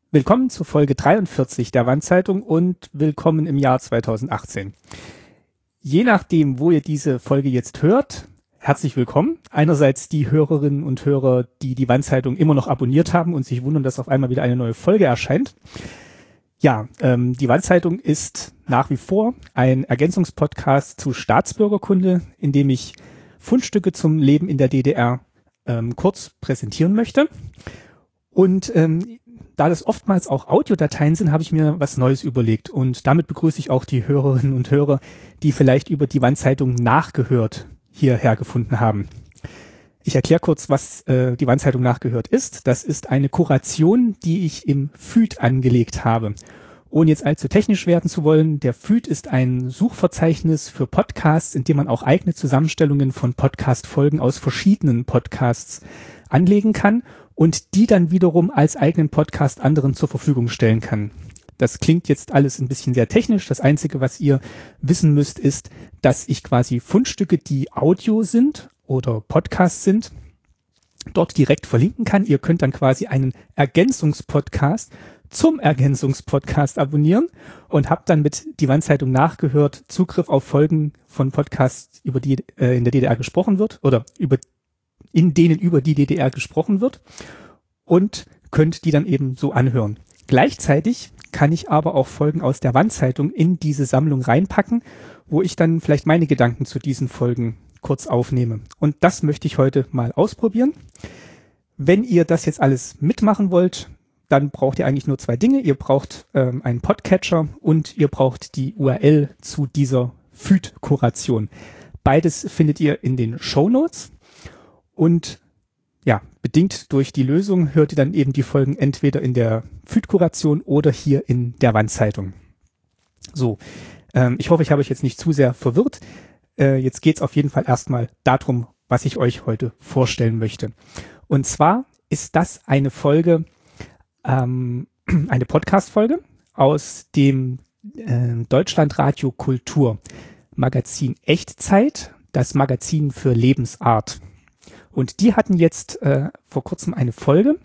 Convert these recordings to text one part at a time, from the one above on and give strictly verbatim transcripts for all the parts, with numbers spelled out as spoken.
Willkommen zur Folge dreiundvierzig der Wandzeitung und willkommen im Jahr zweitausendachtzehn. Je nachdem, wo ihr diese Folge jetzt hört, herzlich willkommen. Einerseits die Hörerinnen und Hörer, die die Wandzeitung immer noch abonniert haben und sich wundern, dass auf einmal wieder eine neue Folge erscheint. Ja, ähm, die Wandzeitung ist nach wie vor ein Ergänzungspodcast zu Staatsbürgerkunde, in dem ich Fundstücke zum Leben in der D D R ähm, kurz präsentieren möchte. Und ähm, da das oftmals auch Audiodateien sind, habe ich mir was Neues überlegt. Und damit begrüße ich auch die Hörerinnen und Hörer, die vielleicht über die Wandzeitung nachgehört hierher gefunden haben. Ich erkläre kurz, was äh, die Wandzeitung nachgehört ist. Das ist eine Kuration, die ich im F Ü D angelegt habe. Ohne jetzt allzu technisch werden zu wollen, der F Ü D ist ein Suchverzeichnis für Podcasts, in dem man auch eigene Zusammenstellungen von Podcast-Folgen aus verschiedenen Podcasts anlegen kann und die dann wiederum als eigenen Podcast anderen zur Verfügung stellen kann. Das klingt jetzt alles ein bisschen sehr technisch. Das Einzige, was ihr wissen müsst, ist, dass ich quasi Fundstücke, die Audio sind oder Podcasts sind, dort direkt verlinken kann. Ihr könnt dann quasi einen Ergänzungspodcast zum Ergänzungspodcast abonnieren und habt dann mit die Wandzeitung nachgehört Zugriff auf Folgen von Podcasts, über die äh, in der D D R gesprochen wird oder über in denen über die D D R gesprochen wird und könnt die dann eben so anhören. Gleichzeitig kann ich aber auch Folgen aus der Wandzeitung in diese Sammlung reinpacken, wo ich dann vielleicht meine Gedanken zu diesen Folgen kurz aufnehme. Und das möchte ich heute mal ausprobieren. Wenn ihr das jetzt alles mitmachen wollt, dann braucht ihr eigentlich nur zwei Dinge. Ihr braucht ähm, einen Podcatcher und ihr braucht die U R L zu dieser F Ü D-Kuration. Beides findet ihr in den Shownotes. Und ja, bedingt durch die Lösung hört ihr dann eben die Folgen entweder in der F Ü D-Kuration oder hier in der Wandzeitung. So, ähm, ich hoffe, ich habe euch jetzt nicht zu sehr verwirrt. Äh, jetzt geht es auf jeden Fall erstmal darum, was ich euch heute vorstellen möchte. Und zwar ist das eine Folge, ähm, eine Podcast-Folge aus dem äh, Deutschlandradio Kultur Magazin Echtzeit, das Magazin für Lebensart. Und die hatten jetzt äh, vor kurzem eine Folge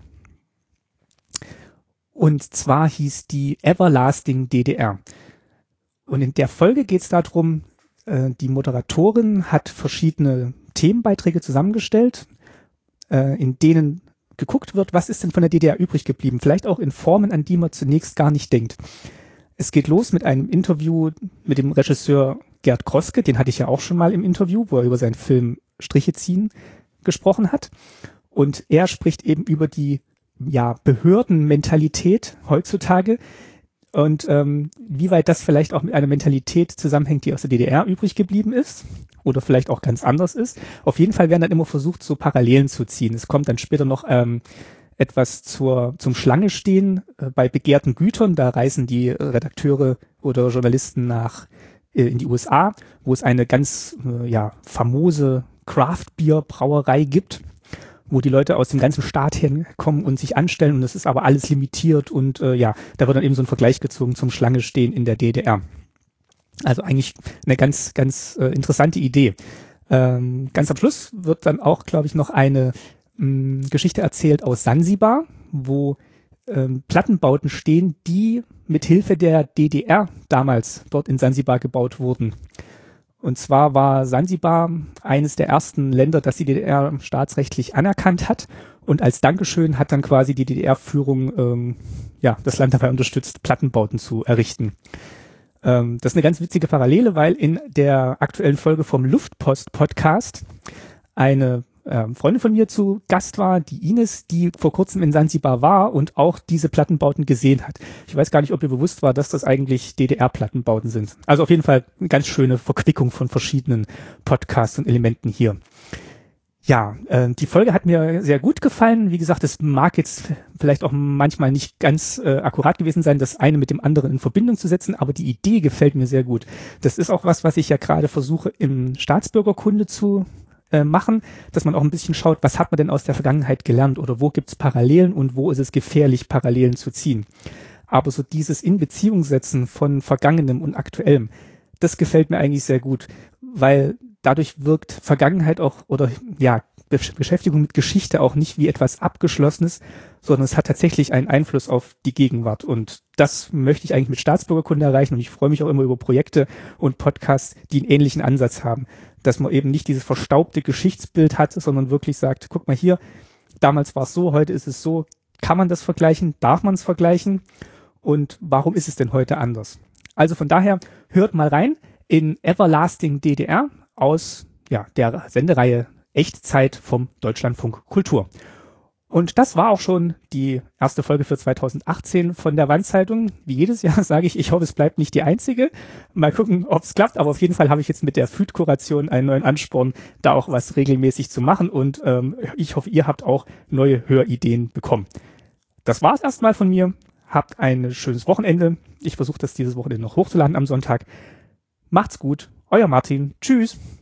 und zwar hieß die Everlasting D D R. Und in der Folge geht es darum, äh, die Moderatorin hat verschiedene Themenbeiträge zusammengestellt, äh, in denen geguckt wird, was ist denn von der D D R übrig geblieben, vielleicht auch in Formen, an die man zunächst gar nicht denkt. Es geht los mit einem Interview mit dem Regisseur Gerd Kroske, den hatte ich ja auch schon mal im Interview, wo er über seinen Film Striche ziehen gesprochen hat. Und er spricht eben über die ja, Behördenmentalität heutzutage und ähm, wie weit das vielleicht auch mit einer Mentalität zusammenhängt, die aus der D D R übrig geblieben ist oder vielleicht auch ganz anders ist. Auf jeden Fall werden dann immer versucht, so Parallelen zu ziehen. Es kommt dann später noch ähm, etwas zur zum Schlange stehen äh, bei begehrten Gütern. Da reisen die Redakteure oder Journalisten nach äh, in die U S A, wo es eine ganz äh, ja famose Craft-Bier-Brauerei gibt, wo die Leute aus dem ganzen Staat herkommen und sich anstellen und das ist aber alles limitiert und äh, ja, da wird dann eben so ein Vergleich gezogen zum Schlange stehen in der D D R. Also eigentlich eine ganz, ganz äh, interessante Idee. Ähm, ganz am Schluss wird dann auch, glaube ich, noch eine mh, Geschichte erzählt aus Sansibar, wo ähm, Plattenbauten stehen, die mit Hilfe der D D R damals dort in Sansibar gebaut wurden. Und zwar war Sansibar eines der ersten Länder, das die D D R staatsrechtlich anerkannt hat. Und als Dankeschön hat dann quasi die D D R-Führung ähm, ja, das Land dabei unterstützt, Plattenbauten zu errichten. Ähm, das ist eine ganz witzige Parallele, weil in der aktuellen Folge vom Luftpost-Podcast eine ähm, Freundin von mir zu Gast war, die Ines, die vor kurzem in Sansibar war und auch diese Plattenbauten gesehen hat. Ich weiß gar nicht, ob ihr bewusst war, dass das eigentlich D D R-Plattenbauten sind. Also auf jeden Fall eine ganz schöne Verquickung von verschiedenen Podcasts und Elementen hier. Ja, äh, die Folge hat mir sehr gut gefallen. Wie gesagt, es mag jetzt vielleicht auch manchmal nicht ganz äh, akkurat gewesen sein, das eine mit dem anderen in Verbindung zu setzen, aber die Idee gefällt mir sehr gut. Das ist auch was, was ich ja gerade versuche im Staatsbürgerkunde zu machen, dass man auch ein bisschen schaut, was hat man denn aus der Vergangenheit gelernt oder wo gibt es Parallelen und wo ist es gefährlich, Parallelen zu ziehen. Aber so dieses In-Beziehung setzen von Vergangenem und Aktuellem, das gefällt mir eigentlich sehr gut, weil dadurch wirkt Vergangenheit auch oder ja, Beschäftigung mit Geschichte auch nicht wie etwas Abgeschlossenes, sondern es hat tatsächlich einen Einfluss auf die Gegenwart. Und das möchte ich eigentlich mit Staatsbürgerkunde erreichen. Und ich freue mich auch immer über Projekte und Podcasts, die einen ähnlichen Ansatz haben. Dass man eben nicht dieses verstaubte Geschichtsbild hat, sondern wirklich sagt, guck mal hier, damals war es so, heute ist es so. Kann man das vergleichen? Darf man es vergleichen? Und warum ist es denn heute anders? Also von daher, hört mal rein in Everlasting D D R aus ja, der Sendereihe Echtzeit vom Deutschlandfunk Kultur. Und das war auch schon die erste Folge für zweitausendachtzehn von der Wandzeitung. Wie jedes Jahr sage ich, ich hoffe, es bleibt nicht die einzige. Mal gucken, ob es klappt. Aber auf jeden Fall habe ich jetzt mit der F Ü D-Kuration einen neuen Ansporn, da auch was regelmäßig zu machen. Und ähm, ich hoffe, ihr habt auch neue Hörideen bekommen. Das war es erstmal von mir. Habt ein schönes Wochenende. Ich versuche das dieses Wochenende noch hochzuladen am Sonntag. Macht's gut. Euer Martin. Tschüss.